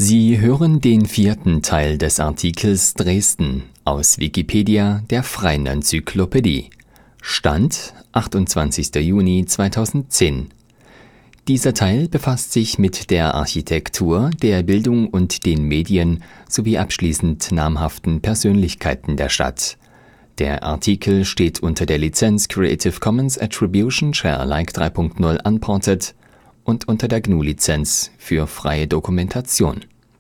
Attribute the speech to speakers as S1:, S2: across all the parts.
S1: Sie hören den 4. Teil des Artikels Dresden aus Wikipedia, der freien Enzyklopädie. Stand 28. Juni 2010. Dieser Teil befasst sich mit der Architektur, der Bildung und den Medien sowie abschließend namhaften Persönlichkeiten der Stadt. Der Artikel steht unter der Lizenz Creative Commons Attribution Share Alike 3.0 Unported und unter der GNU-Lizenz für freie Dokumentation.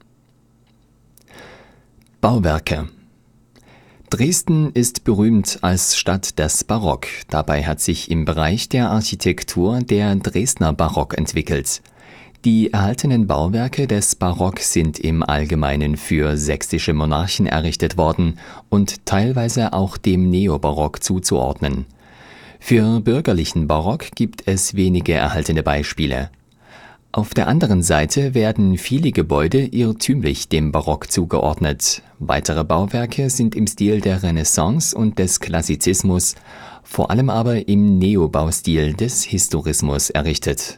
S1: Bauwerke. Dresden ist berühmt als Stadt des Barock. Dabei hat sich im Bereich der Architektur der Dresdner Barock entwickelt. Die erhaltenen Bauwerke des Barock sind im Allgemeinen für sächsische Monarchen errichtet worden und teilweise auch dem Neobarock zuzuordnen. Für bürgerlichen Barock gibt es wenige erhaltene Beispiele. Auf der anderen Seite werden viele Gebäude irrtümlich dem Barock zugeordnet. Weitere Bauwerke sind im Stil der Renaissance und des Klassizismus, vor allem aber im Neobaustil des Historismus errichtet.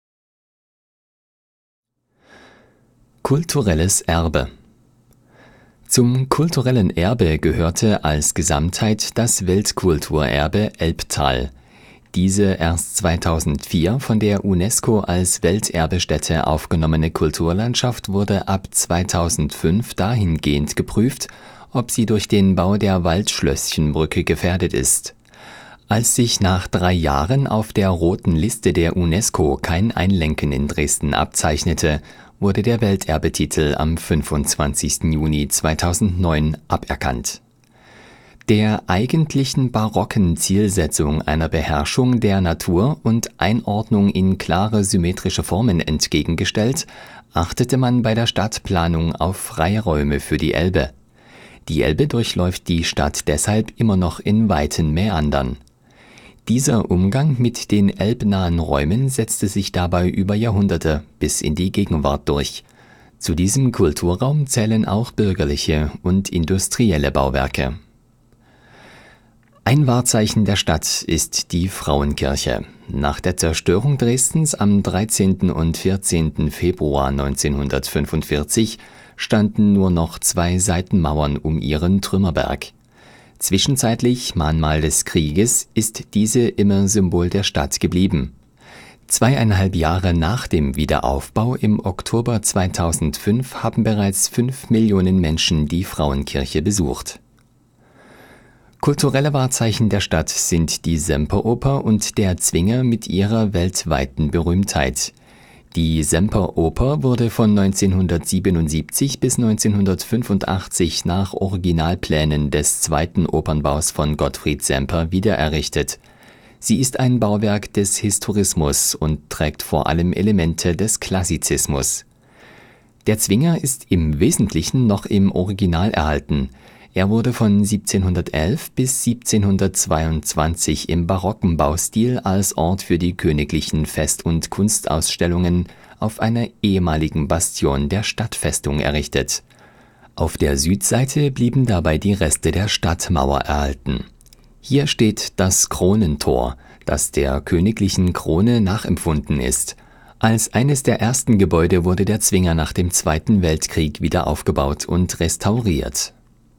S1: Kulturelles Erbe. Zum kulturellen Erbe gehörte als Gesamtheit das Weltkulturerbe Elbtal. Diese erst 2004 von der UNESCO als Welterbestätte aufgenommene Kulturlandschaft wurde ab 2005 dahingehend geprüft, ob sie durch den Bau der Waldschlösschenbrücke gefährdet ist. Als sich nach 3 Jahren auf der roten Liste der UNESCO kein Einlenken in Dresden abzeichnete, wurde der Welterbetitel am 25. Juni 2009 aberkannt. Der eigentlichen barocken Zielsetzung einer Beherrschung der Natur und Einordnung in klare symmetrische Formen entgegengestellt, achtete man bei der Stadtplanung auf Freiräume für die Elbe. Die Elbe durchläuft die Stadt deshalb immer noch in weiten Mäandern. Dieser Umgang mit den elbnahen Räumen setzte sich dabei über Jahrhunderte bis in die Gegenwart durch. Zu diesem Kulturraum zählen auch bürgerliche und industrielle Bauwerke. Ein Wahrzeichen der Stadt ist die Frauenkirche. Nach der Zerstörung Dresdens am 13. und 14. Februar 1945 standen nur noch 2 Seitenmauern um ihren Trümmerberg. Zwischenzeitlich, Mahnmal des Krieges, ist diese immer Symbol der Stadt geblieben. 2,5 Jahre nach dem Wiederaufbau im Oktober 2005 haben bereits 5 Millionen Menschen die Frauenkirche besucht. Kulturelle Wahrzeichen der Stadt sind die Semperoper und der Zwinger mit ihrer weltweiten Berühmtheit. Die Semperoper wurde von 1977 bis 1985 nach Originalplänen des 2. Opernbaus von Gottfried Semper wiedererrichtet. Sie ist ein Bauwerk des Historismus und trägt vor allem Elemente des Klassizismus. Der Zwinger ist im Wesentlichen noch im Original erhalten. Er wurde von 1711 bis 1722 im barocken Baustil als Ort für die königlichen Fest- und Kunstausstellungen auf einer ehemaligen Bastion der Stadtfestung errichtet. Auf der Südseite blieben dabei die Reste der Stadtmauer erhalten. Hier steht das Kronentor, das der königlichen Krone nachempfunden ist. Als eines der ersten Gebäude wurde der Zwinger nach dem Zweiten Weltkrieg wieder aufgebaut und restauriert.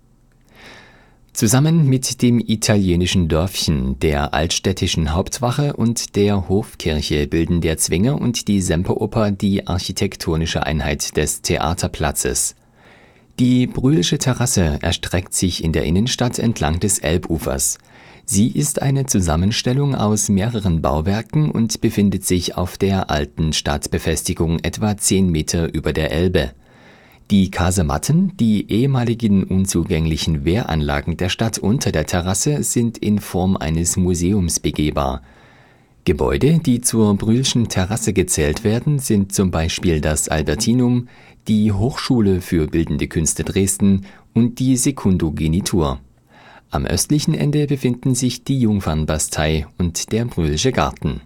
S1: Zusammen mit dem italienischen Dörfchen, der altstädtischen Hauptwache und der Hofkirche bilden der Zwinger und die Semperoper die architektonische Einheit des Theaterplatzes. Die Brühlsche Terrasse erstreckt sich in der Innenstadt entlang des Elbufers. Sie ist eine Zusammenstellung aus mehreren Bauwerken und befindet sich auf der alten Stadtbefestigung etwa 10 Meter über der Elbe. Die Kasematten, die ehemaligen unzugänglichen Wehranlagen der Stadt unter der Terrasse, sind in Form eines Museums begehbar. Gebäude, die zur Brühlschen Terrasse gezählt werden, sind zum Beispiel das Albertinum, die Hochschule für Bildende Künste Dresden und die Sekundogenitur. Am östlichen Ende befinden sich die Jungfernbastei und der Brühlsche Garten.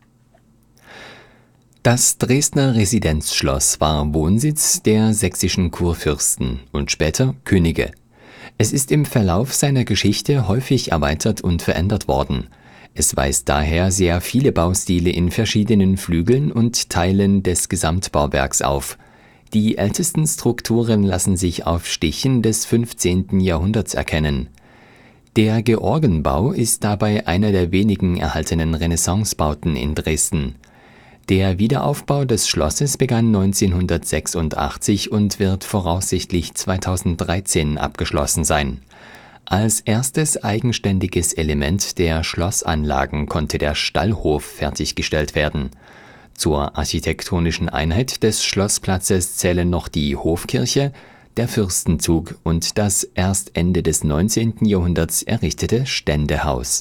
S1: Das Dresdner Residenzschloss war Wohnsitz der sächsischen Kurfürsten und später Könige. Es ist im Verlauf seiner Geschichte häufig erweitert und verändert worden. Es weist daher sehr viele Baustile in verschiedenen Flügeln und Teilen des Gesamtbauwerks auf. Die ältesten Strukturen lassen sich auf Stichen des 15. Jahrhunderts erkennen. Der Georgenbau ist dabei einer der wenigen erhaltenen Renaissancebauten in Dresden. Der Wiederaufbau des Schlosses begann 1986 und wird voraussichtlich 2013 abgeschlossen sein. Als erstes eigenständiges Element der Schlossanlagen konnte der Stallhof fertiggestellt werden. Zur architektonischen Einheit des Schlossplatzes zählen noch die Hofkirche, der Fürstenzug und das erst Ende des 19. Jahrhunderts errichtete Ständehaus.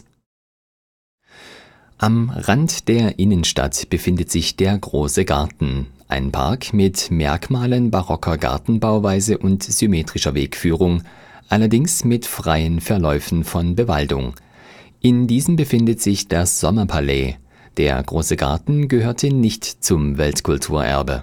S1: Am Rand der Innenstadt befindet sich der Große Garten, ein Park mit Merkmalen barocker Gartenbauweise und symmetrischer Wegführung, allerdings mit freien Verläufen von Bewaldung. In diesem befindet sich das Sommerpalais. Der Große Garten gehörte nicht zum Weltkulturerbe.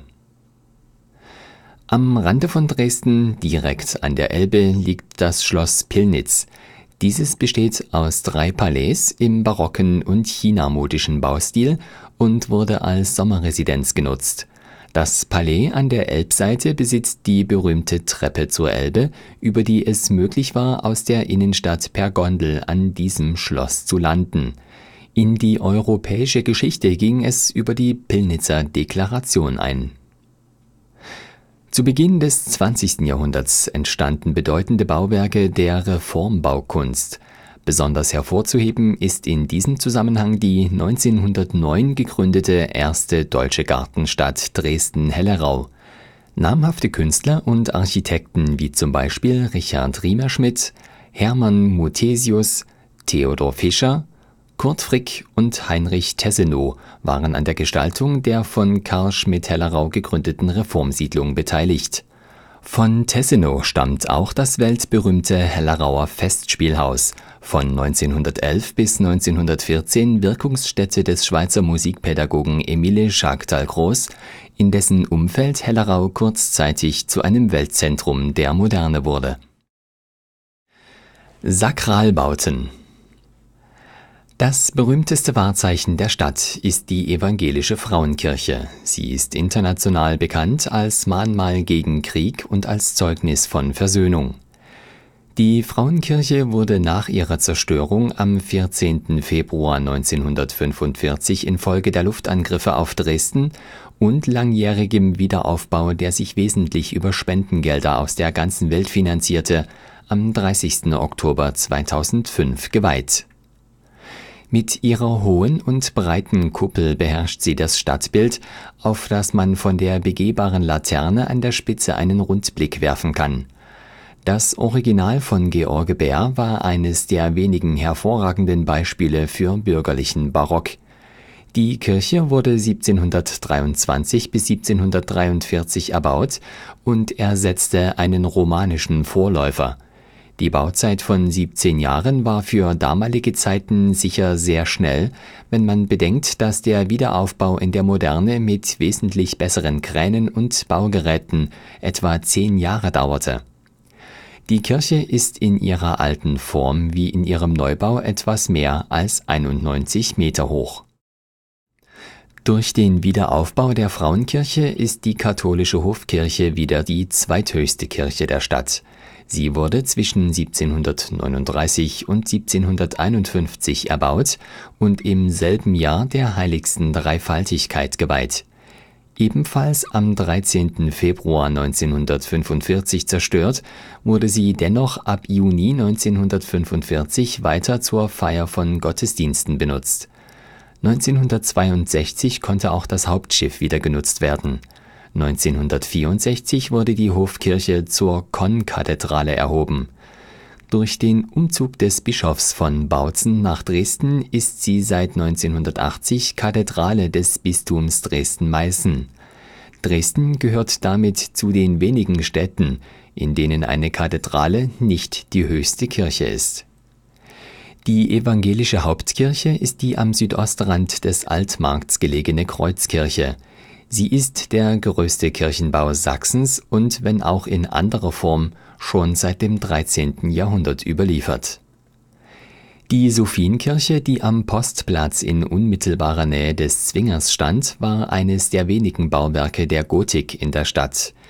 S1: Am Rande von Dresden, direkt an der Elbe, liegt das Schloss Pillnitz. Dieses besteht aus 3 Palais im barocken und chinamodischen Baustil und wurde als Sommerresidenz genutzt. Das Palais an der Elbseite besitzt die berühmte Treppe zur Elbe, über die es möglich war, aus der Innenstadt per Gondel an diesem Schloss zu landen. In die europäische Geschichte ging es über die Pillnitzer Deklaration ein. Zu Beginn des 20. Jahrhunderts entstanden bedeutende Bauwerke der Reformbaukunst. Besonders hervorzuheben ist in diesem Zusammenhang die 1909 gegründete erste deutsche Gartenstadt Dresden-Hellerau. Namhafte Künstler und Architekten wie zum Beispiel Richard Riemerschmidt, Hermann Muthesius, Theodor Fischer, Kurt Frick und Heinrich Tessenow waren an der Gestaltung der von Karl Schmidt-Hellerau gegründeten Reformsiedlung beteiligt. Von Tessenow stammt auch das weltberühmte Hellerauer Festspielhaus, von 1911 bis 1914 Wirkungsstätte des Schweizer Musikpädagogen Emile Schagtal-Groß, in dessen Umfeld Hellerau kurzzeitig zu einem Weltzentrum der Moderne wurde. Sakralbauten. Das berühmteste Wahrzeichen der Stadt ist die evangelische Frauenkirche. Sie ist international bekannt als Mahnmal gegen Krieg und als Zeugnis von Versöhnung. Die Frauenkirche wurde nach ihrer Zerstörung am 14. Februar 1945 infolge der Luftangriffe auf Dresden und langjährigem Wiederaufbau, der sich wesentlich über Spendengelder aus der ganzen Welt finanzierte, am 30. Oktober 2005 geweiht. Mit ihrer hohen und breiten Kuppel beherrscht sie das Stadtbild, auf das man von der begehbaren Laterne an der Spitze einen Rundblick werfen kann. Das Original von George Bär war eines der wenigen hervorragenden Beispiele für bürgerlichen Barock. Die Kirche wurde 1723 bis 1743 erbaut und ersetzte einen romanischen Vorläufer. Die Bauzeit von 17 Jahren war für damalige Zeiten sicher sehr schnell, wenn man bedenkt, dass der Wiederaufbau in der Moderne mit wesentlich besseren Kränen und Baugeräten etwa 10 Jahre dauerte. Die Kirche ist in ihrer alten Form wie in ihrem Neubau etwas mehr als 91 Meter hoch. Durch den Wiederaufbau der Frauenkirche ist die katholische Hofkirche wieder die zweithöchste Kirche der Stadt. Sie wurde zwischen 1739 und 1751 erbaut und im selben Jahr der heiligsten Dreifaltigkeit geweiht. Ebenfalls am 13. Februar 1945 zerstört, wurde sie dennoch ab Juni 1945 weiter zur Feier von Gottesdiensten benutzt. 1962 konnte auch das Hauptschiff wieder genutzt werden. 1964 wurde die Hofkirche zur Konkathedrale erhoben. Durch den Umzug des Bischofs von Bautzen nach Dresden ist sie seit 1980 Kathedrale des Bistums Dresden-Meißen. Dresden gehört damit zu den wenigen Städten, in denen eine Kathedrale nicht die höchste Kirche ist. Die evangelische Hauptkirche ist die am Südostrand des Altmarkts gelegene Kreuzkirche. Sie ist der größte Kirchenbau Sachsens und, wenn auch in anderer Form, schon seit dem 13. Jahrhundert überliefert. Die Sophienkirche, die am Postplatz in unmittelbarer Nähe des Zwingers stand, war eines der wenigen Bauwerke der Gotik in der Stadt.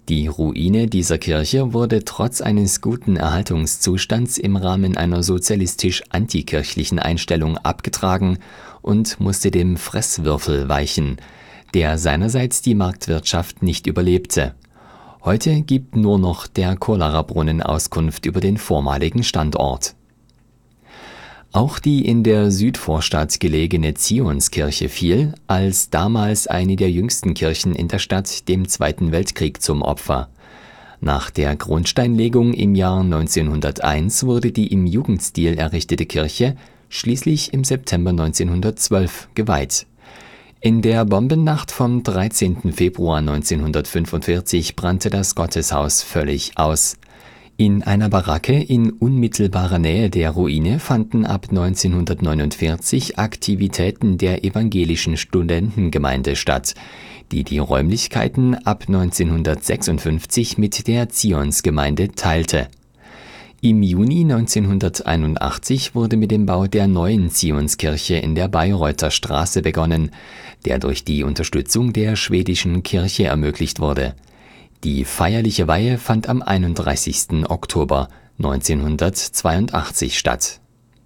S1: Die Ruine dieser Kirche wurde trotz eines guten Erhaltungszustands im Rahmen einer sozialistisch-antikirchlichen Einstellung abgetragen und musste dem Fresswürfel weichen, der seinerseits die Marktwirtschaft nicht überlebte. Heute gibt nur noch der Cholera-Brunnen Auskunft über den vormaligen Standort. Auch die in der Südvorstadt gelegene Zionskirche fiel, als damals eine der jüngsten Kirchen in der Stadt, dem Zweiten Weltkrieg zum Opfer. Nach der Grundsteinlegung im Jahr 1901 wurde die im Jugendstil errichtete Kirche schließlich im September 1912 geweiht. In der Bombennacht vom 13. Februar 1945 brannte das Gotteshaus völlig aus. In einer Baracke in unmittelbarer Nähe der Ruine fanden ab 1949 Aktivitäten der evangelischen Studentengemeinde statt, die die Räumlichkeiten ab 1956 mit der Zionsgemeinde teilte. Im Juni 1981 wurde mit dem Bau der neuen Zionskirche in der Bayreuther Straße begonnen, der durch die Unterstützung der schwedischen Kirche ermöglicht wurde. Die feierliche Weihe fand am 31. Oktober 1982 statt.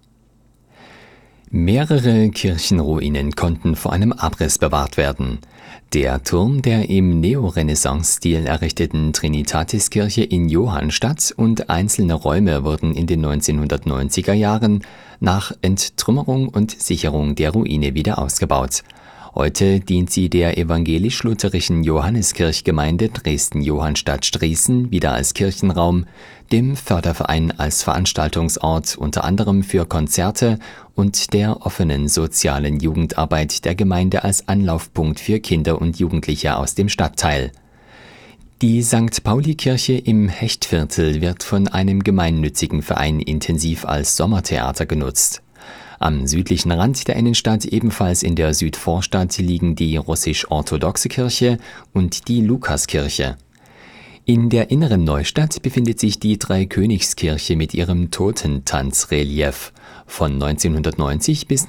S1: Mehrere Kirchenruinen konnten vor einem Abriss bewahrt werden. Der Turm der im Neorenaissance-Stil errichteten Trinitatiskirche in Johannstadt und einzelne Räume wurden in den 1990er Jahren nach Enttrümmerung und Sicherung der Ruine wieder ausgebaut. Heute dient sie der evangelisch-lutherischen Johanneskirchgemeinde Dresden-Johannstadt-Striesen wieder als Kirchenraum, dem Förderverein als Veranstaltungsort unter anderem für Konzerte und der offenen sozialen Jugendarbeit der Gemeinde als Anlaufpunkt für Kinder und Jugendliche aus dem Stadtteil. Die St. Pauli-Kirche im Hechtviertel wird von einem gemeinnützigen Verein intensiv als Sommertheater genutzt. Am südlichen Rand der Innenstadt, ebenfalls in der Südvorstadt, liegen die russisch-orthodoxe Kirche und die Lukaskirche. In der inneren Neustadt befindet sich die Dreikönigskirche mit ihrem Totentanzrelief. Von 1990 bis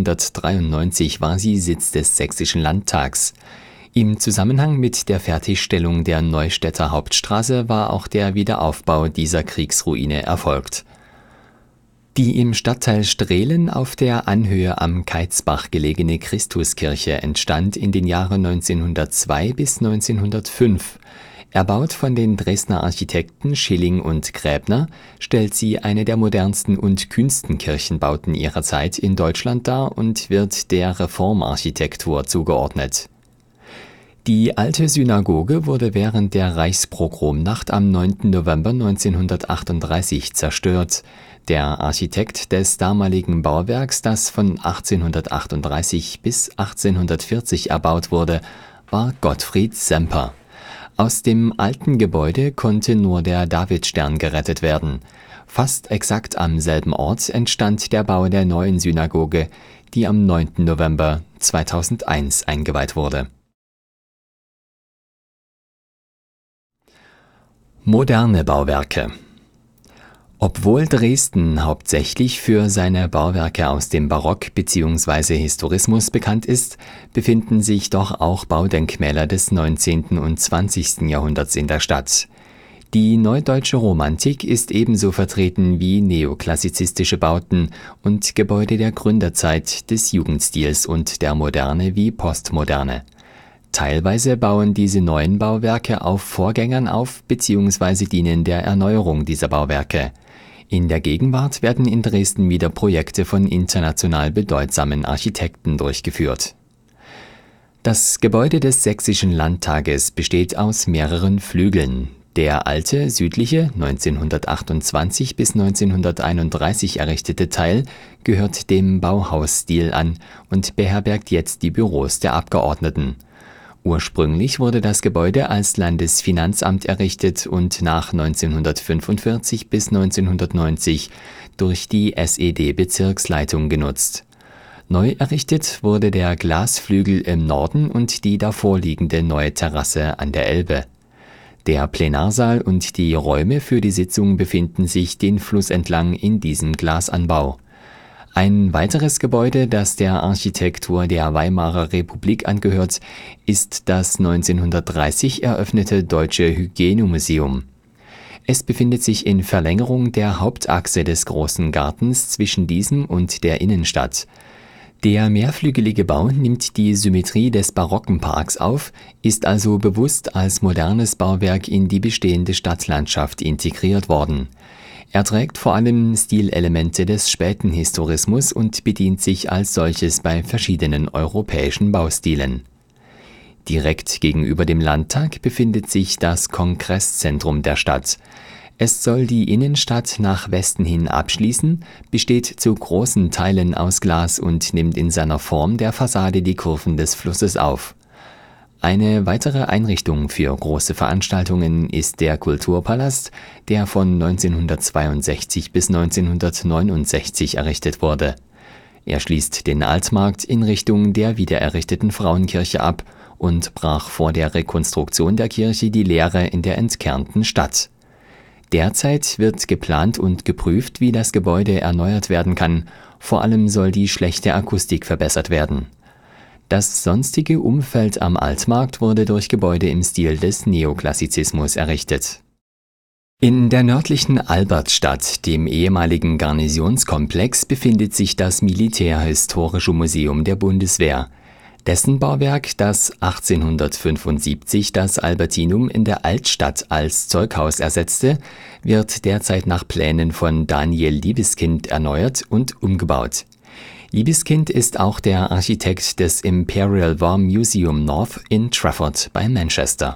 S1: 1993 war sie Sitz des Sächsischen Landtags. Im Zusammenhang mit der Fertigstellung der Neustädter Hauptstraße war auch der Wiederaufbau dieser Kriegsruine erfolgt. Die im Stadtteil Strehlen auf der Anhöhe am Keizbach gelegene Christuskirche entstand in den Jahren 1902 bis 1905. Erbaut von den Dresdner Architekten Schilling und Gräbner, stellt sie eine der modernsten und kühnsten Kirchenbauten ihrer Zeit in Deutschland dar und wird der Reformarchitektur zugeordnet. Die alte Synagoge wurde während der Reichspogromnacht am 9. November 1938 zerstört. Der Architekt des damaligen Bauwerks, das von 1838 bis 1840 erbaut wurde, war Gottfried Semper. Aus dem alten Gebäude konnte nur der Davidstern gerettet werden. Fast exakt am selben Ort entstand der Bau der neuen Synagoge, die am 9. November 2001 eingeweiht wurde. Moderne Bauwerke. Obwohl Dresden hauptsächlich für seine Bauwerke aus dem Barock bzw. Historismus bekannt ist, befinden sich doch auch Baudenkmäler des 19. und 20. Jahrhunderts in der Stadt. Die neudeutsche Romantik ist ebenso vertreten wie neoklassizistische Bauten und Gebäude der Gründerzeit, des Jugendstils und der Moderne wie Postmoderne. Teilweise bauen diese neuen Bauwerke auf Vorgängern auf bzw. dienen der Erneuerung dieser Bauwerke. In der Gegenwart werden in Dresden wieder Projekte von international bedeutsamen Architekten durchgeführt. Das Gebäude des Sächsischen Landtages besteht aus mehreren Flügeln. Der alte, südliche, 1928 bis 1931 errichtete Teil gehört dem Bauhausstil an und beherbergt jetzt die Büros der Abgeordneten. Ursprünglich wurde das Gebäude als Landesfinanzamt errichtet und nach 1945 bis 1990 durch die SED-Bezirksleitung genutzt. Neu errichtet wurde der Glasflügel im Norden und die davorliegende neue Terrasse an der Elbe. Der Plenarsaal und die Räume für die Sitzung befinden sich den Fluss entlang in diesem Glasanbau. Ein weiteres Gebäude, das der Architektur der Weimarer Republik angehört, ist das 1930 eröffnete Deutsche Hygienemuseum. Es befindet sich in Verlängerung der Hauptachse des großen Gartens zwischen diesem und der Innenstadt. Der mehrflügelige Bau nimmt die Symmetrie des barocken Parks auf, ist also bewusst als modernes Bauwerk in die bestehende Stadtlandschaft integriert worden. Er trägt vor allem Stilelemente des späten Historismus und bedient sich als solches bei verschiedenen europäischen Baustilen. Direkt gegenüber dem Landtag befindet sich das Kongresszentrum der Stadt. Es soll die Innenstadt nach Westen hin abschließen, besteht zu großen Teilen aus Glas und nimmt in seiner Form der Fassade die Kurven des Flusses auf. Eine weitere Einrichtung für große Veranstaltungen ist der Kulturpalast, der von 1962 bis 1969 errichtet wurde. Er schließt den Altmarkt in Richtung der wiedererrichteten Frauenkirche ab und brach vor der Rekonstruktion der Kirche die Leere in der entkernten Stadt. Derzeit wird geplant und geprüft, wie das Gebäude erneuert werden kann, vor allem soll die schlechte Akustik verbessert werden. Das sonstige Umfeld am Altmarkt wurde durch Gebäude im Stil des Neoklassizismus errichtet. In der nördlichen Albertstadt, dem ehemaligen Garnisonskomplex, befindet sich das Militärhistorische Museum der Bundeswehr. Dessen Bauwerk, das 1875 das Albertinum in der Altstadt als Zeughaus ersetzte, wird derzeit nach Plänen von Daniel Liebeskind erneuert und umgebaut. Liebeskind ist auch der Architekt des Imperial War Museum North in Trafford bei Manchester.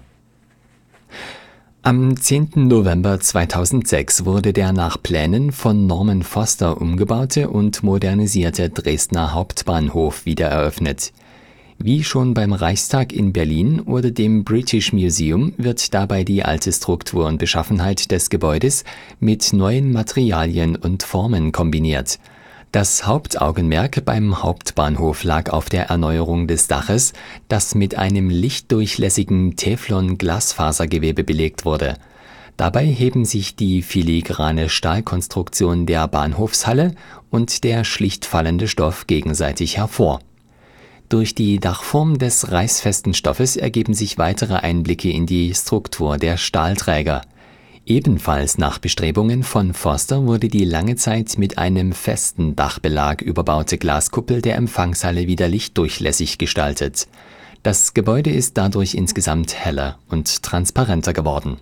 S1: Am 10. November 2006 wurde der nach Plänen von Norman Foster umgebaute und modernisierte Dresdner Hauptbahnhof wieder eröffnet. Wie schon beim Reichstag in Berlin oder dem British Museum wird dabei die alte Struktur und Beschaffenheit des Gebäudes mit neuen Materialien und Formen kombiniert. Das Hauptaugenmerk beim Hauptbahnhof lag auf der Erneuerung des Daches, das mit einem lichtdurchlässigen Teflon-Glasfasergewebe belegt wurde. Dabei heben sich die filigrane Stahlkonstruktion der Bahnhofshalle und der schlicht fallende Stoff gegenseitig hervor. Durch die Dachform des reißfesten Stoffes ergeben sich weitere Einblicke in die Struktur der Stahlträger. Ebenfalls nach Bestrebungen von Foster wurde die lange Zeit mit einem festen Dachbelag überbaute Glaskuppel der Empfangshalle wieder lichtdurchlässig gestaltet. Das Gebäude ist dadurch insgesamt heller und transparenter geworden.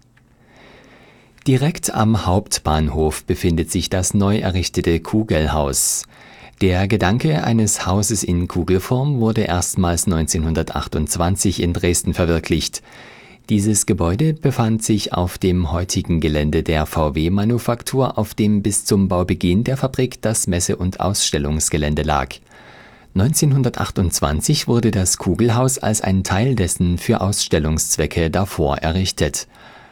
S1: Direkt am Hauptbahnhof befindet sich das neu errichtete Kugelhaus. Der Gedanke eines Hauses in Kugelform wurde erstmals 1928 in Dresden verwirklicht. Dieses Gebäude befand sich auf dem heutigen Gelände der VW-Manufaktur, auf dem bis zum Baubeginn der Fabrik das Messe- und Ausstellungsgelände lag. 1928 wurde das Kugelhaus als ein Teil dessen für Ausstellungszwecke davor errichtet.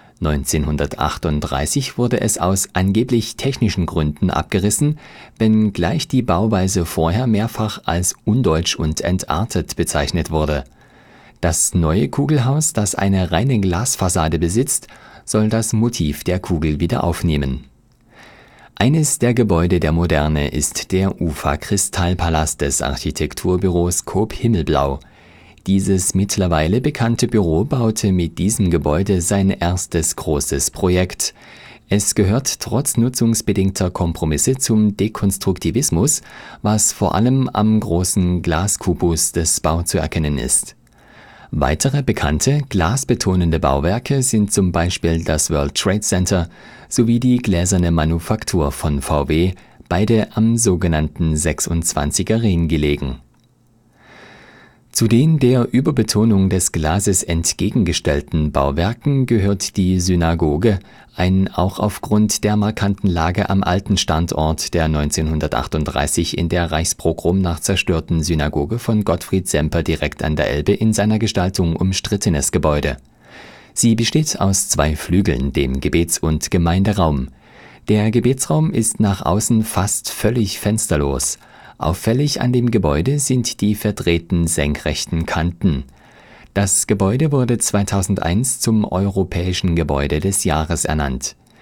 S1: 1938 wurde es aus angeblich technischen Gründen abgerissen, wenngleich die Bauweise vorher mehrfach als undeutsch und entartet bezeichnet wurde. Das neue Kugelhaus, das eine reine Glasfassade besitzt, soll das Motiv der Kugel wieder aufnehmen. Eines der Gebäude der Moderne ist der Ufa-Kristallpalast des Architekturbüros Coop Himmelblau. Dieses mittlerweile bekannte Büro baute mit diesem Gebäude sein erstes großes Projekt. Es gehört trotz nutzungsbedingter Kompromisse zum Dekonstruktivismus, was vor allem am großen Glaskubus des Bau zu erkennen ist. Weitere bekannte, glasbetonende Bauwerke sind zum Beispiel das World Trade Center sowie die gläserne Manufaktur von VW, beide am sogenannten 26er Ring gelegen. Zu den der Überbetonung des Glases entgegengestellten Bauwerken gehört die Synagoge, ein auch aufgrund der markanten Lage am alten Standort der 1938 in der Reichspogromnacht zerstörten Synagoge von Gottfried Semper direkt an der Elbe in seiner Gestaltung umstrittenes Gebäude. Sie besteht aus 2 Flügeln, dem Gebets- und Gemeinderaum. Der Gebetsraum ist nach außen fast völlig fensterlos. Auffällig an dem Gebäude sind die verdrehten senkrechten Kanten. Das Gebäude wurde 2001 zum Europäischen Gebäude des Jahres ernannt.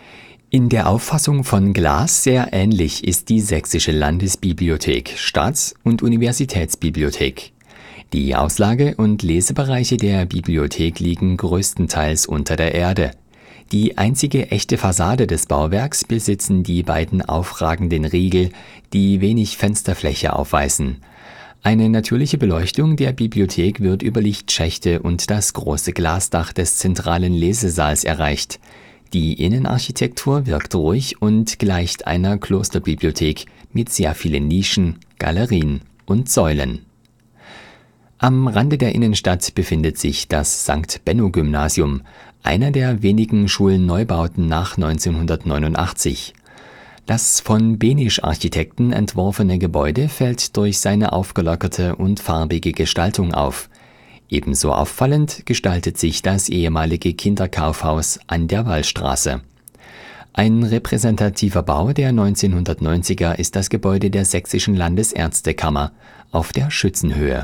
S1: In der Auffassung von Glas sehr ähnlich ist die Sächsische Landesbibliothek, Staats- und Universitätsbibliothek. Die Auslage- und Lesebereiche der Bibliothek liegen größtenteils unter der Erde. Die einzige echte Fassade des Bauwerks besitzen die beiden aufragenden Riegel, die wenig Fensterfläche aufweisen. Eine natürliche Beleuchtung der Bibliothek wird über Lichtschächte und das große Glasdach des zentralen Lesesaals erreicht. Die Innenarchitektur wirkt ruhig und gleicht einer Klosterbibliothek mit sehr vielen Nischen, Galerien und Säulen. Am Rande der Innenstadt befindet sich das St. Benno-Gymnasium, einer der wenigen Schulneubauten nach 1989. Das von Benisch-Architekten entworfene Gebäude fällt durch seine aufgelockerte und farbige Gestaltung auf. Ebenso auffallend gestaltet sich das ehemalige Kinderkaufhaus an der Wallstraße. Ein repräsentativer Bau der 1990er ist das Gebäude der Sächsischen Landesärztekammer auf der Schützenhöhe.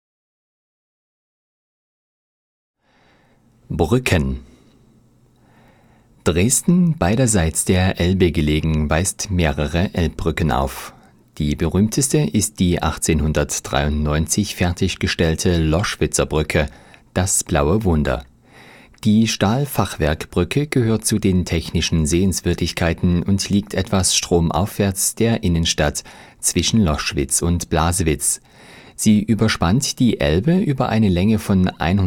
S1: Brücken. Dresden, beiderseits der Elbe gelegen, weist mehrere Elbbrücken auf. Die berühmteste ist die 1893 fertiggestellte Loschwitzer Brücke, das Blaue Wunder. Die Stahlfachwerkbrücke gehört zu den technischen Sehenswürdigkeiten und liegt etwas stromaufwärts der Innenstadt zwischen Loschwitz und Blasewitz. Sie überspannt die Elbe über eine Länge von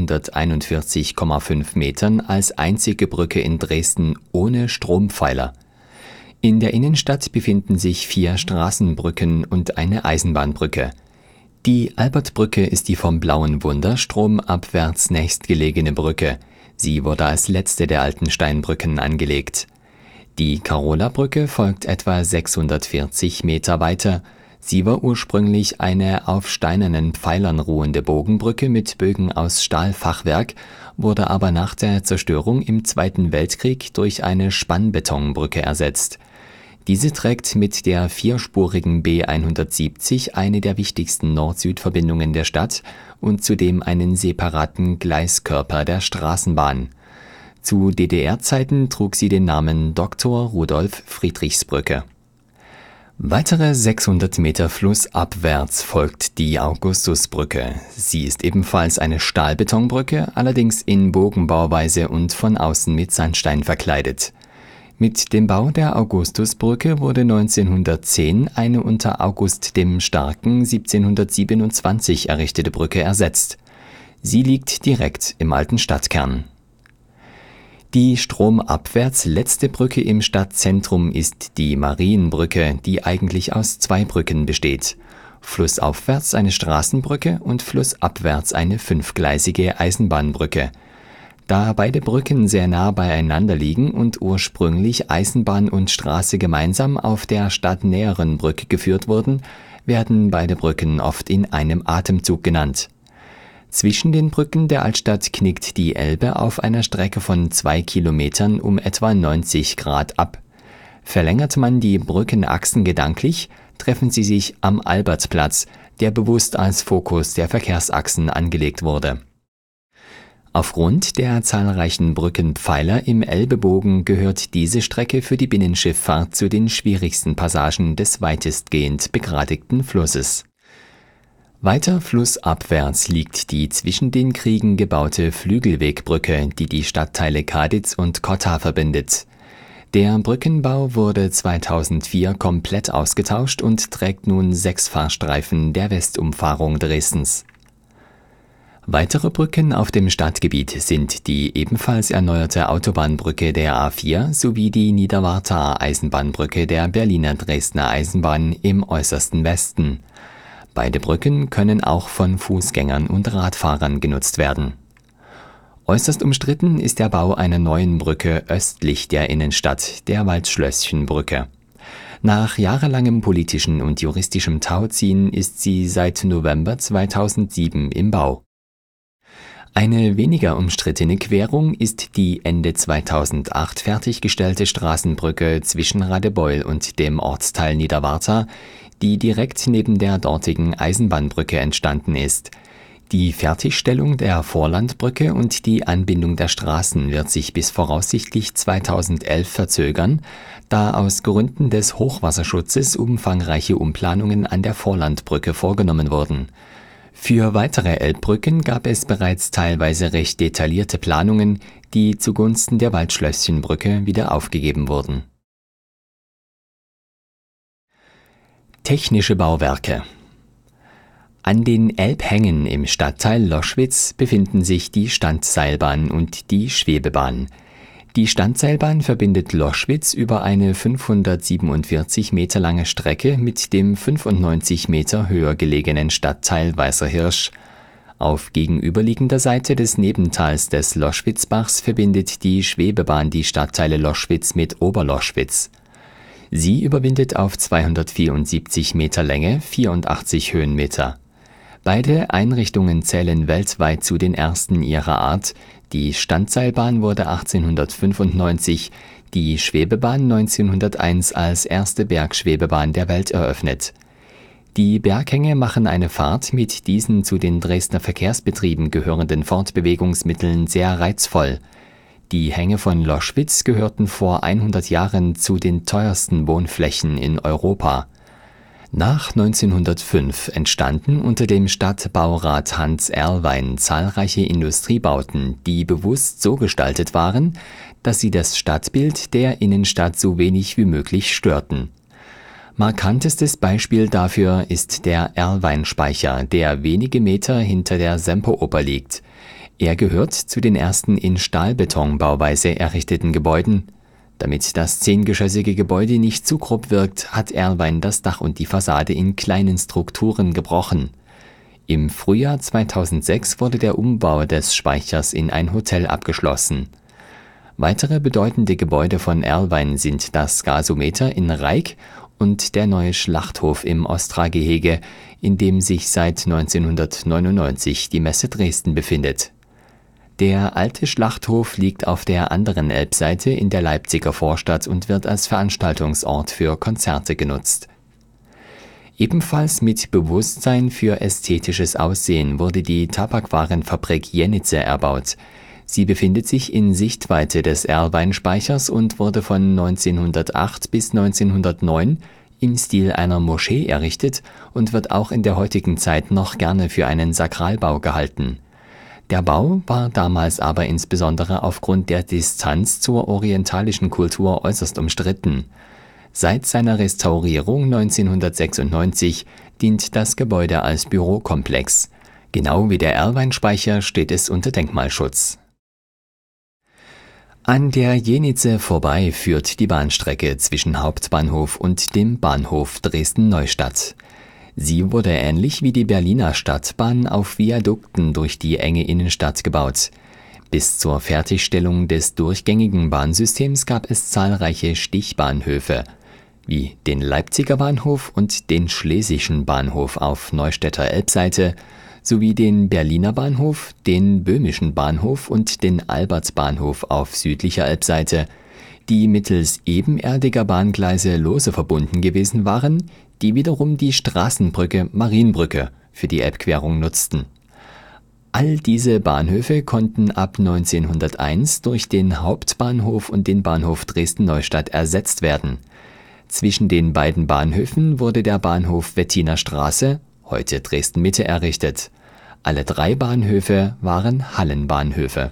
S1: 141,5 Metern als einzige Brücke in Dresden ohne Strompfeiler. In der Innenstadt befinden sich 4 Straßenbrücken und eine Eisenbahnbrücke. Die Albertbrücke ist die vom Blauen Wunder stromabwärts nächstgelegene Brücke. Sie wurde als letzte der alten Steinbrücken angelegt. Die Karola-Brücke folgt etwa 640 Meter weiter. Sie war ursprünglich eine auf steinernen Pfeilern ruhende Bogenbrücke mit Bögen aus Stahlfachwerk, wurde aber nach der Zerstörung im Zweiten Weltkrieg durch eine Spannbetonbrücke ersetzt. Diese trägt mit der vierspurigen B 170 eine der wichtigsten Nord-Süd-Verbindungen der Stadt und zudem einen separaten Gleiskörper der Straßenbahn. Zu DDR-Zeiten trug sie den Namen Dr. Rudolf Friedrichsbrücke. Weitere 600 Meter flussabwärts folgt die Augustusbrücke. Sie ist ebenfalls eine Stahlbetonbrücke, allerdings in Bogenbauweise und von außen mit Sandstein verkleidet. Mit dem Bau der Augustusbrücke wurde 1910 eine unter August dem Starken 1727 errichtete Brücke ersetzt. Sie liegt direkt im alten Stadtkern. Die stromabwärts letzte Brücke im Stadtzentrum ist die Marienbrücke, die eigentlich aus 2 Brücken besteht. Flussaufwärts eine Straßenbrücke und flussabwärts eine 5-gleisige Eisenbahnbrücke. Da beide Brücken sehr nah beieinander liegen und ursprünglich Eisenbahn und Straße gemeinsam auf der stadtnäheren Brücke geführt wurden, werden beide Brücken oft in einem Atemzug genannt. Zwischen den Brücken der Altstadt knickt die Elbe auf einer Strecke von 2 Kilometern um etwa 90 Grad ab. Verlängert man die Brückenachsen gedanklich, treffen sie sich am Albertplatz, der bewusst als Fokus der Verkehrsachsen angelegt wurde. Aufgrund der zahlreichen Brückenpfeiler im Elbebogen gehört diese Strecke für die Binnenschifffahrt zu den schwierigsten Passagen des weitestgehend begradigten Flusses. Weiter flussabwärts liegt die zwischen den Kriegen gebaute Flügelwegbrücke, die die Stadtteile Kaditz und Kotta verbindet. Der Brückenbau wurde 2004 komplett ausgetauscht und trägt nun 6 Fahrstreifen der Westumfahrung Dresdens. Weitere Brücken auf dem Stadtgebiet sind die ebenfalls erneuerte Autobahnbrücke der A4 sowie die Niederwarthaer Eisenbahnbrücke der Berliner Dresdner Eisenbahn im äußersten Westen. Beide Brücken können auch von Fußgängern und Radfahrern genutzt werden. Äußerst umstritten ist der Bau einer neuen Brücke östlich der Innenstadt, der Waldschlösschenbrücke. Nach jahrelangem politischen und juristischem Tauziehen ist sie seit November 2007 im Bau. Eine weniger umstrittene Querung ist die Ende 2008 fertiggestellte Straßenbrücke zwischen Radebeul und dem Ortsteil Niederwartha, die direkt neben der dortigen Eisenbahnbrücke entstanden ist. Die Fertigstellung der Vorlandbrücke und die Anbindung der Straßen wird sich bis voraussichtlich 2011 verzögern, da aus Gründen des Hochwasserschutzes umfangreiche Umplanungen an der Vorlandbrücke vorgenommen wurden. Für weitere Elbbrücken gab es bereits teilweise recht detaillierte Planungen, die zugunsten der Waldschlösschenbrücke wieder aufgegeben wurden. Technische Bauwerke. An den Elbhängen im Stadtteil Loschwitz befinden sich die Standseilbahn und die Schwebebahn. Die Standseilbahn verbindet Loschwitz über eine 547 Meter lange Strecke mit dem 95 Meter höher gelegenen Stadtteil Weißerhirsch. Auf gegenüberliegender Seite des Nebentals des Loschwitzbachs verbindet die Schwebebahn die Stadtteile Loschwitz mit Oberloschwitz. Sie überwindet auf 274 Meter Länge 84 Höhenmeter. Beide Einrichtungen zählen weltweit zu den ersten ihrer Art. Die Standseilbahn wurde 1895, die Schwebebahn 1901 als erste Bergschwebebahn der Welt eröffnet. Die Berghänge machen eine Fahrt mit diesen zu den Dresdner Verkehrsbetrieben gehörenden Fortbewegungsmitteln sehr reizvoll. Die Hänge von Loschwitz gehörten vor 100 Jahren zu den teuersten Wohnflächen in Europa. Nach 1905 entstanden unter dem Stadtbaurat Hans Erlwein zahlreiche Industriebauten, die bewusst so gestaltet waren, dass sie das Stadtbild der Innenstadt so wenig wie möglich störten. Markantestes Beispiel dafür ist der Erlwein-Speicher, der wenige Meter hinter der Semperoper liegt. Er gehört zu den ersten in Stahlbetonbauweise errichteten Gebäuden. Damit das 10-geschossige Gebäude nicht zu grob wirkt, hat Erlwein das Dach und die Fassade in kleinen Strukturen gebrochen. Im Frühjahr 2006 wurde der Umbau des Speichers in ein Hotel abgeschlossen. Weitere bedeutende Gebäude von Erlwein sind das Gasometer in Reik und der neue Schlachthof im Ostra-Gehege, in dem sich seit 1999 die Messe Dresden befindet. Der alte Schlachthof liegt auf der anderen Elbseite in der Leipziger Vorstadt und wird als Veranstaltungsort für Konzerte genutzt. Ebenfalls mit Bewusstsein für ästhetisches Aussehen wurde die Tabakwarenfabrik Jennitze erbaut. Sie befindet sich in Sichtweite des Erlwein-Speichers und wurde von 1908 bis 1909 im Stil einer Moschee errichtet und wird auch in der heutigen Zeit noch gerne für einen Sakralbau gehalten. Der Bau war damals aber insbesondere aufgrund der Distanz zur orientalischen Kultur äußerst umstritten. Seit seiner Restaurierung 1996 dient das Gebäude als Bürokomplex. Genau wie der Erlwein-Speicher steht es unter Denkmalschutz. An der Jenitze vorbei führt die Bahnstrecke zwischen Hauptbahnhof und dem Bahnhof Dresden-Neustadt. Sie wurde ähnlich wie die Berliner Stadtbahn auf Viadukten durch die enge Innenstadt gebaut. Bis zur Fertigstellung des durchgängigen Bahnsystems gab es zahlreiche Stichbahnhöfe, wie den Leipziger Bahnhof und den Schlesischen Bahnhof auf Neustädter Elbseite, sowie den Berliner Bahnhof, den Böhmischen Bahnhof und den Albertsbahnhof auf südlicher Elbseite, die mittels ebenerdiger Bahngleise lose verbunden gewesen waren, die wiederum die Straßenbrücke Marienbrücke für die Elbquerung nutzten. All diese Bahnhöfe konnten ab 1901 durch den Hauptbahnhof und den Bahnhof Dresden-Neustadt ersetzt werden. Zwischen den beiden Bahnhöfen wurde der Bahnhof Wettiner Straße, heute Dresden-Mitte, errichtet. Alle 3 Bahnhöfe waren Hallenbahnhöfe.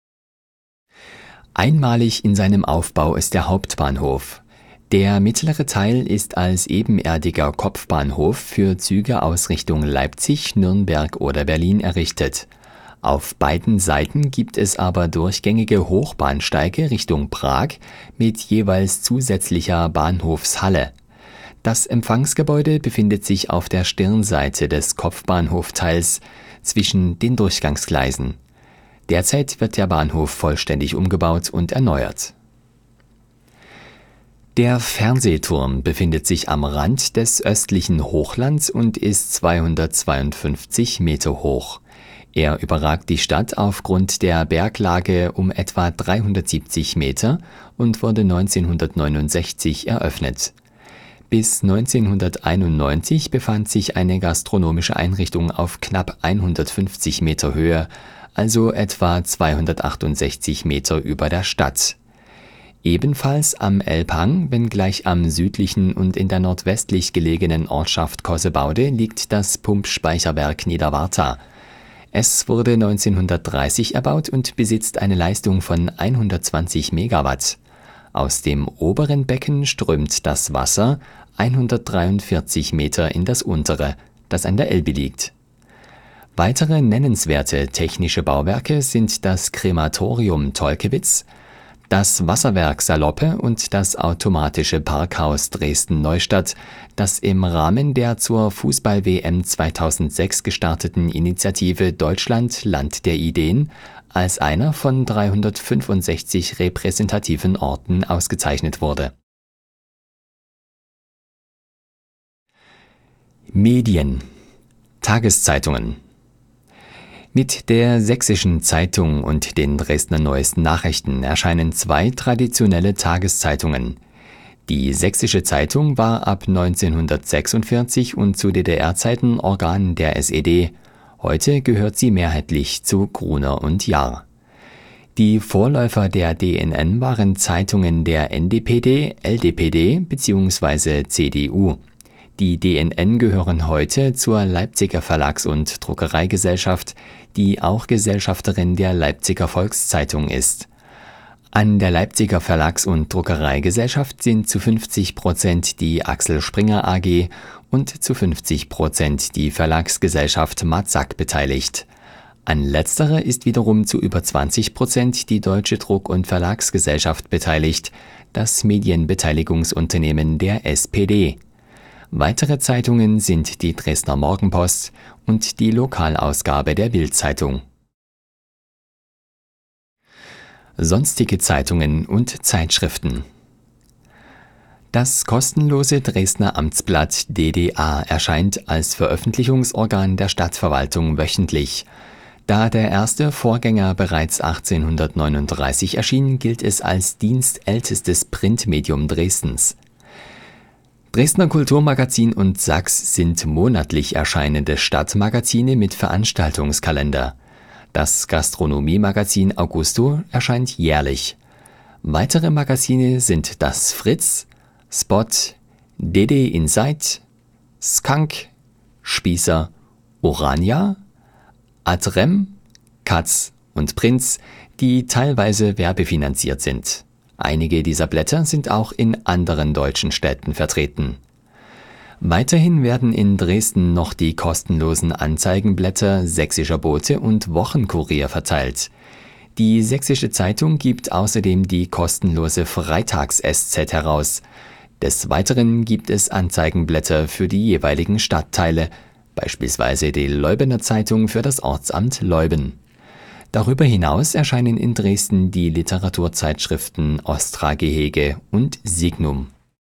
S1: Einmalig in seinem Aufbau ist der Hauptbahnhof. Der mittlere Teil ist als ebenerdiger Kopfbahnhof für Züge aus Richtung Leipzig, Nürnberg oder Berlin errichtet. Auf beiden Seiten gibt es aber durchgängige Hochbahnsteige Richtung Prag mit jeweils zusätzlicher Bahnhofshalle. Das Empfangsgebäude befindet sich auf der Stirnseite des Kopfbahnhofteils zwischen den Durchgangsgleisen. Derzeit wird der Bahnhof vollständig umgebaut und erneuert. Der Fernsehturm befindet sich am Rand des östlichen Hochlands und ist 252 Meter hoch. Er überragt die Stadt aufgrund der Berglage um etwa 370 Meter und wurde 1969 eröffnet. Bis 1991 befand sich eine gastronomische Einrichtung auf knapp 150 Meter Höhe, also etwa 268 Meter über der Stadt. Ebenfalls am Elbhang, wenngleich am südlichen und in der nordwestlich gelegenen Ortschaft Kossebaude, liegt das Pumpspeicherwerk Niederwartha. Es wurde 1930 erbaut und besitzt eine Leistung von 120 Megawatt. Aus dem oberen Becken strömt das Wasser 143 Meter in das untere, das an der Elbe liegt. Weitere nennenswerte technische Bauwerke sind das Krematorium Tolkewitz, das Wasserwerk Saloppe und das automatische Parkhaus Dresden-Neustadt, das im Rahmen der zur Fußball-WM 2006 gestarteten Initiative Deutschland Land der Ideen als einer von 365 repräsentativen Orten ausgezeichnet wurde. Medien. Tageszeitungen. Mit der Sächsischen Zeitung und den Dresdner Neuesten Nachrichten erscheinen zwei traditionelle Tageszeitungen. Die Sächsische Zeitung war ab 1946 und zu DDR-Zeiten Organ der SED. Heute gehört sie mehrheitlich zu Gruner und Jahr. Die Vorläufer der DNN waren Zeitungen der NDPD, LDPD bzw. CDU. Die DNN gehören heute zur Leipziger Verlags- und Druckereigesellschaft, die auch Gesellschafterin der Leipziger Volkszeitung ist. An der Leipziger Verlags- und Druckereigesellschaft sind zu 50% die Axel Springer AG und zu 50% die Verlagsgesellschaft Mazak beteiligt. An letzterer ist wiederum zu über 20% die Deutsche Druck- und Verlagsgesellschaft beteiligt, das Medienbeteiligungsunternehmen der SPD. Weitere Zeitungen sind die Dresdner Morgenpost und die Lokalausgabe der Bild-Zeitung. Sonstige Zeitungen und Zeitschriften. Das kostenlose Dresdner Amtsblatt DDA erscheint als Veröffentlichungsorgan der Stadtverwaltung wöchentlich. Da der erste Vorgänger bereits 1839 erschien, gilt es als dienstältestes Printmedium Dresdens. Dresdner Kulturmagazin und Sachs sind monatlich erscheinende Stadtmagazine mit Veranstaltungskalender. Das Gastronomiemagazin Augusto erscheint jährlich. Weitere Magazine sind das Fritz, Spot, DD Insight, Skunk, Spießer, Orania, Adrem, Katz und Prinz, die teilweise werbefinanziert sind. Einige dieser Blätter sind auch in anderen deutschen Städten vertreten. Weiterhin werden in Dresden noch die kostenlosen Anzeigenblätter Sächsischer Bote und Wochenkurier verteilt. Die Sächsische Zeitung gibt außerdem die kostenlose Freitags-SZ heraus. Des Weiteren gibt es Anzeigenblätter für die jeweiligen Stadtteile, beispielsweise die Leubener Zeitung für das Ortsamt Leuben. Darüber hinaus erscheinen in Dresden die Literaturzeitschriften Ostra-Gehege und Signum.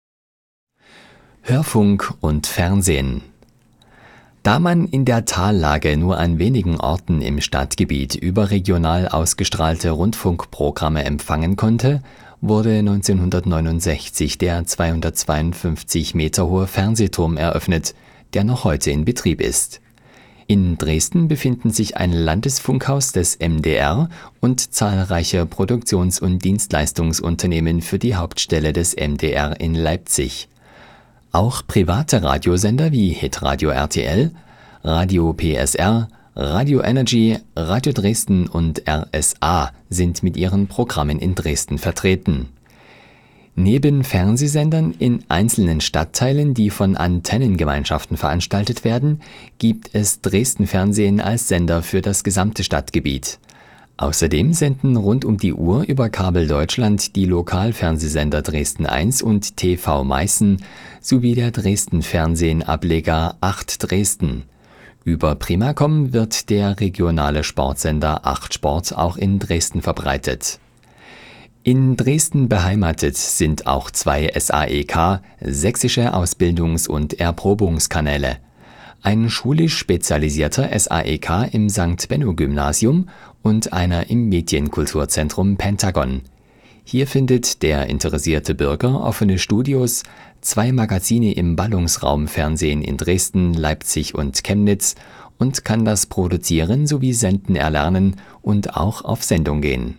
S1: Hörfunk und Fernsehen. Da man in der Tallage nur an wenigen Orten im Stadtgebiet überregional ausgestrahlte Rundfunkprogramme empfangen konnte, wurde 1969 der 252 Meter hohe Fernsehturm eröffnet, der noch heute in Betrieb ist. In Dresden befinden sich ein Landesfunkhaus des MDR und zahlreiche Produktions- und Dienstleistungsunternehmen für die Hauptstelle des MDR in Leipzig. Auch private Radiosender wie Hitradio RTL, Radio PSR, Radio Energy, Radio Dresden und RSA sind mit ihren Programmen in Dresden vertreten. Neben Fernsehsendern in einzelnen Stadtteilen, die von Antennengemeinschaften veranstaltet werden, gibt es Dresden Fernsehen als Sender für das gesamte Stadtgebiet. Außerdem senden rund um die Uhr über Kabel Deutschland die Lokalfernsehsender Dresden 1 und TV Meißen sowie der Dresden-Fernsehen-Ableger 8 Dresden. Über Primacom wird der regionale Sportsender 8 Sport auch in Dresden verbreitet. In Dresden beheimatet sind auch zwei SAEK, sächsische Ausbildungs- und Erprobungskanäle. Ein schulisch spezialisierter SAEK im St. Benno Gymnasium und einer im Medienkulturzentrum Pentagon. Hier findet der interessierte Bürger offene Studios, 2 Magazine im Ballungsraum Fernsehen in Dresden, Leipzig und Chemnitz und kann das Produzieren sowie Senden erlernen und auch auf Sendung gehen.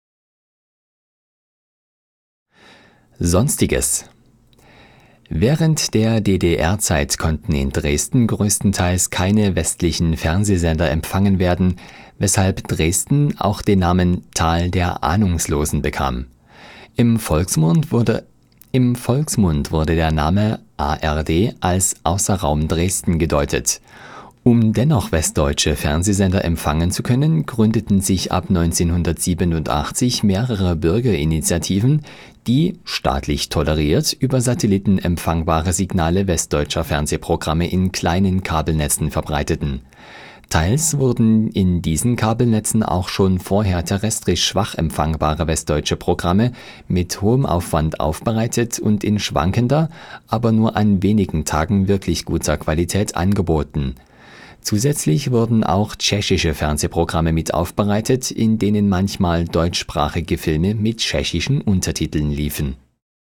S1: Sonstiges. Während der DDR-Zeit konnten in Dresden größtenteils keine westlichen Fernsehsender empfangen werden, weshalb Dresden auch den Namen Tal der Ahnungslosen bekam. Im Volksmund wurde der Name ARD als Außerraum Dresden gedeutet. Um dennoch westdeutsche Fernsehsender empfangen zu können, gründeten sich ab 1987 mehrere Bürgerinitiativen, die, staatlich toleriert, über Satelliten empfangbare Signale westdeutscher Fernsehprogramme in kleinen Kabelnetzen verbreiteten. Teils wurden in diesen Kabelnetzen auch schon vorher terrestrisch schwach empfangbare westdeutsche Programme mit hohem Aufwand aufbereitet und in schwankender, aber nur an wenigen Tagen wirklich guter Qualität angeboten. Zusätzlich wurden auch tschechische Fernsehprogramme mit aufbereitet, in denen manchmal deutschsprachige Filme mit tschechischen Untertiteln liefen.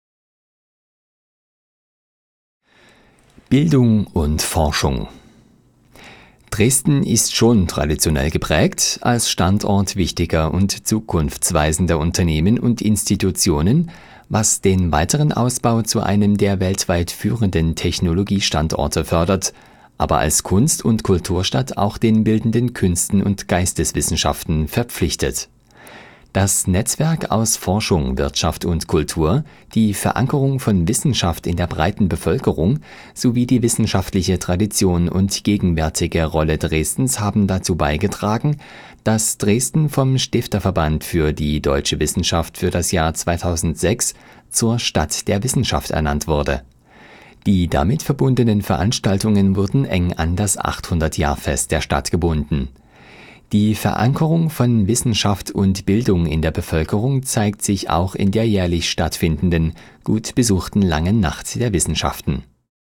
S1: Bildung und Forschung. Dresden ist schon traditionell geprägt als Standort wichtiger und zukunftsweisender Unternehmen und Institutionen, was den weiteren Ausbau zu einem der weltweit führenden Technologiestandorte fördert, aber als Kunst- und Kulturstadt auch den bildenden Künsten und Geisteswissenschaften verpflichtet. Das Netzwerk aus Forschung, Wirtschaft und Kultur, die Verankerung von Wissenschaft in der breiten Bevölkerung sowie die wissenschaftliche Tradition und gegenwärtige Rolle Dresdens haben dazu beigetragen, dass Dresden vom Stifterverband für die deutsche Wissenschaft für das Jahr 2006 zur Stadt der Wissenschaft ernannt wurde. Die damit verbundenen Veranstaltungen wurden eng an das 800-Jahr-Fest der Stadt gebunden. Die Verankerung von Wissenschaft und Bildung in der Bevölkerung zeigt sich auch in der jährlich stattfindenden, gut besuchten Langen Nacht der Wissenschaften.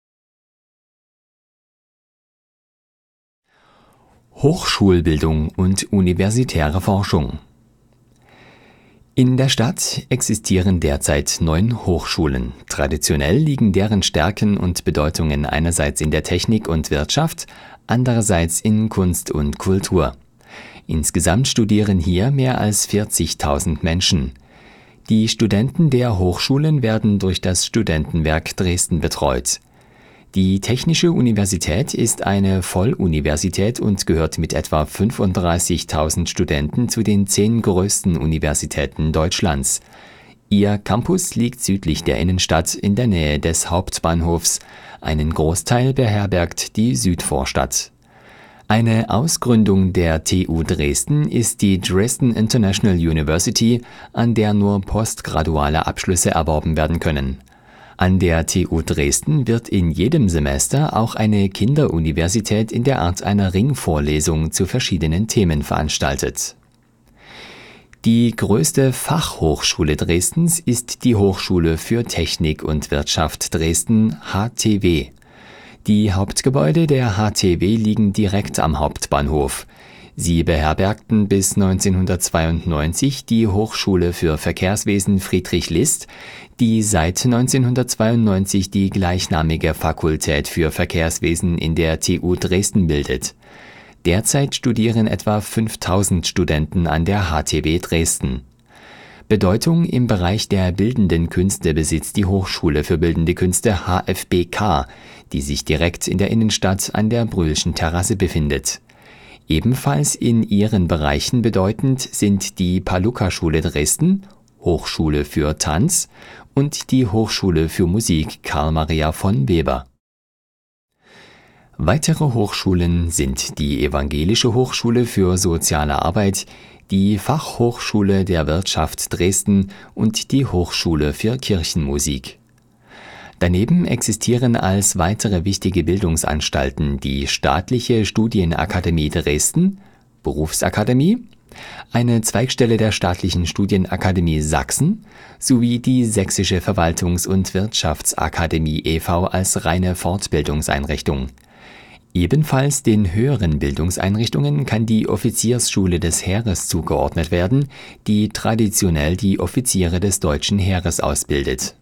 S1: Hochschulbildung und universitäre Forschung. In der Stadt existieren derzeit 9 Hochschulen. Traditionell liegen deren Stärken und Bedeutungen einerseits in der Technik und Wirtschaft, andererseits in Kunst und Kultur. Insgesamt studieren hier mehr als 40.000 Menschen. Die Studenten der Hochschulen werden durch das Studentenwerk Dresden betreut. Die Technische Universität ist eine Volluniversität und gehört mit etwa 35.000 Studenten zu den 10 größten Universitäten Deutschlands. Ihr Campus liegt südlich der Innenstadt in der Nähe des Hauptbahnhofs. Einen Großteil beherbergt die Südvorstadt. Eine Ausgründung der TU Dresden ist die Dresden International University, an der nur postgraduale Abschlüsse erworben werden können. An der TU Dresden wird in jedem Semester auch eine Kinderuniversität in der Art einer Ringvorlesung zu verschiedenen Themen veranstaltet. Die größte Fachhochschule Dresdens ist die Hochschule für Technik und Wirtschaft Dresden (HTW). Die Hauptgebäude der HTW liegen direkt am Hauptbahnhof. Sie beherbergten bis 1992 die Hochschule für Verkehrswesen Friedrich List, die seit 1992 die gleichnamige Fakultät für Verkehrswesen in der TU Dresden bildet. Derzeit studieren etwa 5.000 Studenten an der HTW Dresden. Bedeutung im Bereich der bildenden Künste besitzt die Hochschule für bildende Künste HFBK, die sich direkt in der Innenstadt an der Brühlschen Terrasse befindet. Ebenfalls in ihren Bereichen bedeutend sind die Palluca-Schule Dresden, Hochschule für Tanz und die Hochschule für Musik Karl Maria von Weber. Weitere Hochschulen sind die Evangelische Hochschule für Soziale Arbeit, die Fachhochschule der Wirtschaft Dresden und die Hochschule für Kirchenmusik. Daneben existieren als weitere wichtige Bildungsanstalten die Staatliche Studienakademie Dresden, Berufsakademie, eine Zweigstelle der Staatlichen Studienakademie Sachsen sowie die Sächsische Verwaltungs- und Wirtschaftsakademie e.V. als reine Fortbildungseinrichtung. Ebenfalls den höheren Bildungseinrichtungen kann die Offiziersschule des Heeres zugeordnet werden, die traditionell die Offiziere des deutschen Heeres ausbildet.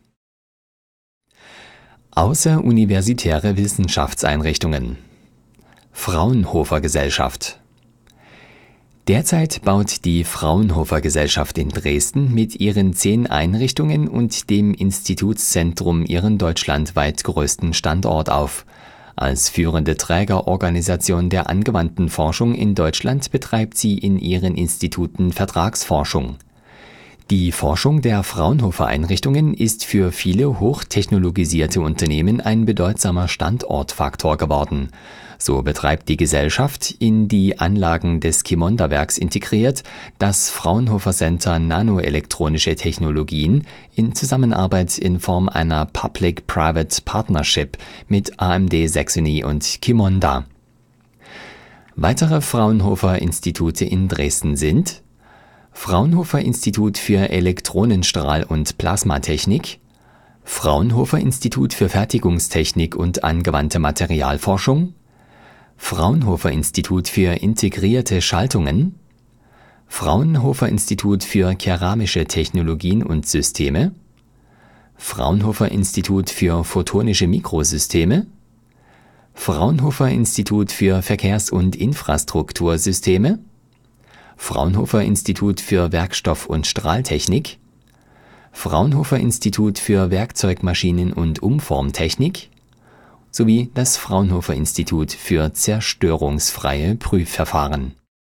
S1: Außeruniversitäre Wissenschaftseinrichtungen. Fraunhofer Gesellschaft. Derzeit baut die Fraunhofer Gesellschaft in Dresden mit ihren 10 Einrichtungen und dem Institutszentrum ihren deutschlandweit größten Standort auf. Als führende Trägerorganisation der angewandten Forschung in Deutschland betreibt sie in ihren Instituten Vertragsforschung. Die Forschung der Fraunhofer-Einrichtungen ist für viele hochtechnologisierte Unternehmen ein bedeutsamer Standortfaktor geworden. So betreibt die Gesellschaft, in die Anlagen des Qimonda-Werks integriert, das Fraunhofer Center Nanoelektronische Technologien in Zusammenarbeit in Form einer Public-Private Partnership mit AMD Saxony und Qimonda. Weitere Fraunhofer-Institute in Dresden sind Fraunhofer Institut für Elektronenstrahl- und Plasmatechnik, Fraunhofer Institut für Fertigungstechnik und angewandte Materialforschung, Fraunhofer Institut für integrierte Schaltungen, Fraunhofer Institut für keramische Technologien und Systeme, Fraunhofer Institut für photonische Mikrosysteme, Fraunhofer Institut für Verkehrs- und Infrastruktursysteme, Fraunhofer Institut für Werkstoff- und Strahltechnik, Fraunhofer Institut für Werkzeugmaschinen- und Umformtechnik sowie das Fraunhofer Institut für zerstörungsfreie Prüfverfahren.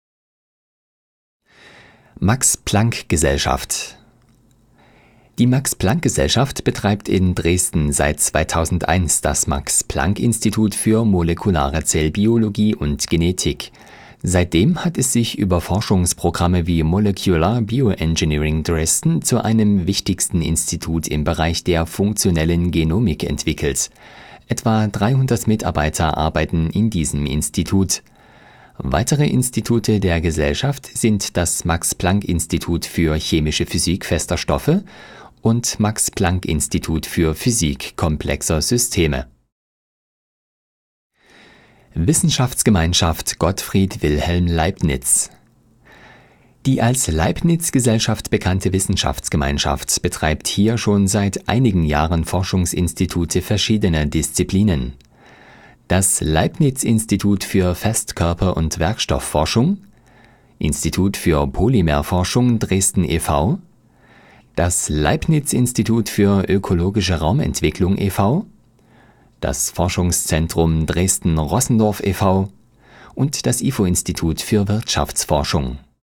S1: Max-Planck-Gesellschaft. Die Max-Planck-Gesellschaft betreibt in Dresden seit 2001 das Max-Planck-Institut für molekulare Zellbiologie und Genetik. Seitdem hat es sich über Forschungsprogramme wie Molecular Bioengineering Dresden zu einem wichtigsten Institut im Bereich der funktionellen Genomik entwickelt. Etwa 300 Mitarbeiter arbeiten in diesem Institut. Weitere Institute der Gesellschaft sind das Max-Planck-Institut für chemische Physik fester Stoffe und Max-Planck-Institut für Physik komplexer Systeme. Wissenschaftsgemeinschaft Gottfried Wilhelm Leibniz. Die als Leibniz-Gesellschaft bekannte Wissenschaftsgemeinschaft betreibt hier schon seit einigen Jahren Forschungsinstitute verschiedener Disziplinen. Das Leibniz-Institut für Festkörper- und Werkstoffforschung, Institut für Polymerforschung Dresden e.V., das Leibniz-Institut für ökologische Raumentwicklung e.V., das Forschungszentrum Dresden-Rossendorf e.V. und das IFO-Institut für Wirtschaftsforschung.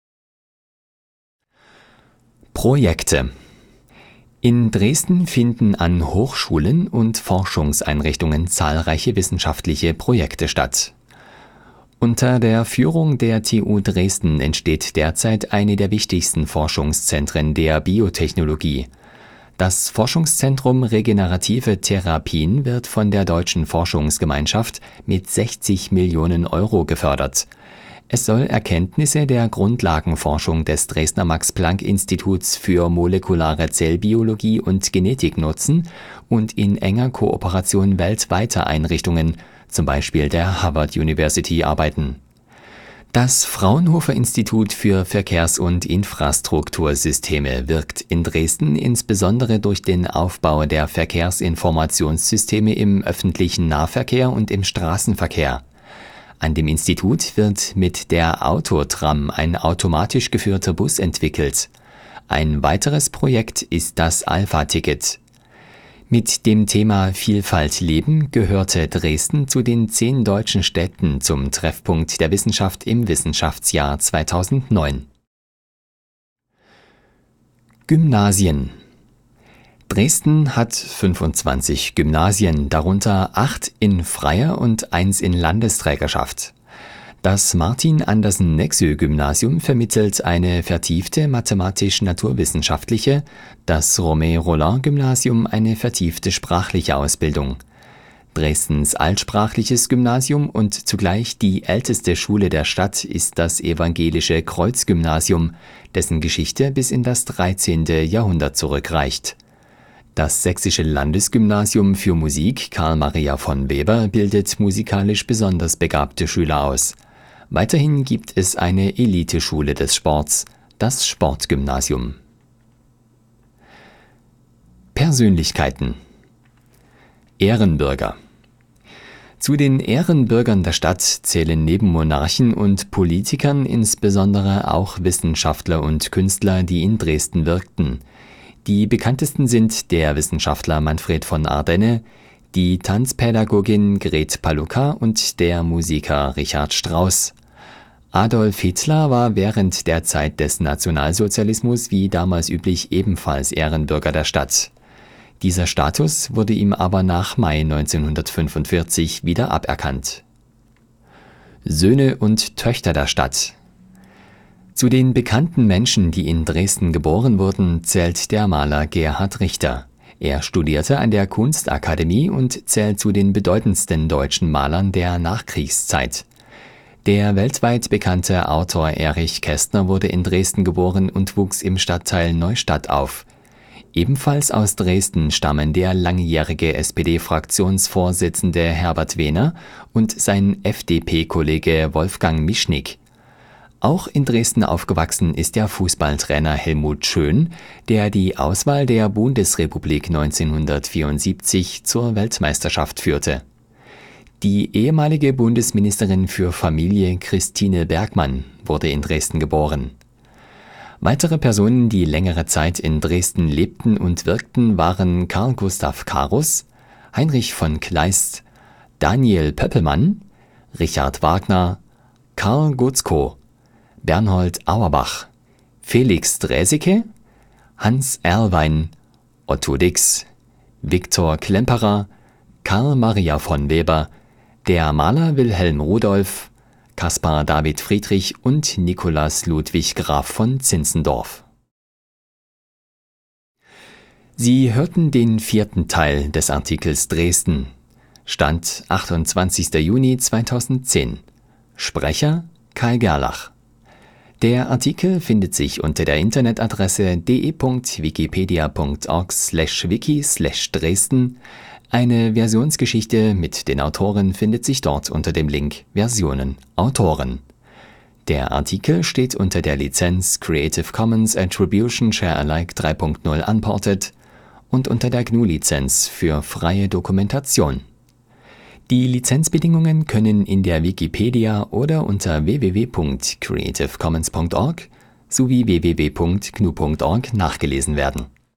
S1: Projekte. In Dresden finden an Hochschulen und Forschungseinrichtungen zahlreiche wissenschaftliche Projekte statt. Unter der Führung der TU Dresden entsteht derzeit eine der wichtigsten Forschungszentren der Biotechnologie. Das Forschungszentrum Regenerative Therapien wird von der Deutschen Forschungsgemeinschaft mit 60 Millionen Euro gefördert. Es soll Erkenntnisse der Grundlagenforschung des Dresdner Max-Planck-Instituts für molekulare Zellbiologie und Genetik nutzen und in enger Kooperation weltweiter Einrichtungen, zum Beispiel der Harvard University, arbeiten. Das Fraunhofer Institut für Verkehrs- und Infrastruktursysteme wirkt in Dresden insbesondere durch den Aufbau der Verkehrsinformationssysteme im öffentlichen Nahverkehr und im Straßenverkehr. An dem Institut wird mit der Autotram ein automatisch geführter Bus entwickelt. Ein weiteres Projekt ist das Alpha-Ticket. Mit dem Thema Vielfalt leben gehörte Dresden zu den 10 deutschen Städten zum Treffpunkt der Wissenschaft im Wissenschaftsjahr 2009. Gymnasien. Dresden hat 25 Gymnasien, darunter 8 in freier und 1 in Landesträgerschaft. Das Martin-Andersen-Nexö-Gymnasium vermittelt eine vertiefte mathematisch-naturwissenschaftliche, das Romain-Rolland-Gymnasium eine vertiefte sprachliche Ausbildung. Dresdens altsprachliches Gymnasium und zugleich die älteste Schule der Stadt ist das evangelische Kreuzgymnasium, dessen Geschichte bis in das 13. Jahrhundert zurückreicht. Das Sächsische Landesgymnasium für Musik Karl Maria von Weber bildet musikalisch besonders begabte Schüler aus. Weiterhin gibt es eine Eliteschule des Sports, das Sportgymnasium. Persönlichkeiten. Ehrenbürger. Zu den Ehrenbürgern der Stadt zählen neben Monarchen und Politikern insbesondere auch Wissenschaftler und Künstler, die in Dresden wirkten. Die bekanntesten sind der Wissenschaftler Manfred von Ardenne, die Tanzpädagogin Gret Palucca und der Musiker Richard Strauss. Adolf Hitler war während der Zeit des Nationalsozialismus wie damals üblich ebenfalls Ehrenbürger der Stadt. Dieser Status wurde ihm aber nach Mai 1945 wieder aberkannt. Söhne und Töchter der Stadt. Zu den bekannten Menschen, die in Dresden geboren wurden, zählt der Maler Gerhard Richter. Er studierte an der Kunstakademie und zählt zu den bedeutendsten deutschen Malern der Nachkriegszeit. Der weltweit bekannte Autor Erich Kästner wurde in Dresden geboren und wuchs im Stadtteil Neustadt auf. Ebenfalls aus Dresden stammen der langjährige SPD-Fraktionsvorsitzende Herbert Wehner und sein FDP-Kollege Wolfgang Mischnick. Auch in Dresden aufgewachsen ist der Fußballtrainer Helmut Schön, der die Auswahl der Bundesrepublik 1974 zur Weltmeisterschaft führte. Die ehemalige Bundesministerin für Familie Christine Bergmann wurde in Dresden geboren. Weitere Personen, die längere Zeit in Dresden lebten und wirkten, waren Carl Gustav Carus, Heinrich von Kleist, Daniel Pöppelmann, Richard Wagner, Karl Gutzkow, Bernhold Auerbach, Felix Draeseke, Hans Erlwein, Otto Dix, Viktor Klemperer, Karl Maria von Weber, der Maler Wilhelm Rudolph, Caspar David Friedrich und Nikolaus Ludwig Graf von Zinzendorf. Sie hörten den 4. Teil des Artikels Dresden. Stand 28. Juni 2010. Sprecher Kai Gerlach. Der Artikel findet sich unter der Internetadresse de.wikipedia.org/wiki/Dresden. Eine Versionsgeschichte mit den Autoren findet sich dort unter dem Link Versionen Autoren. Der Artikel steht unter der Lizenz Creative Commons Attribution Share Alike 3.0 Unported und unter der GNU-Lizenz für freie Dokumentation. Die Lizenzbedingungen können in der Wikipedia oder unter www.creativecommons.org sowie www.gnu.org nachgelesen werden.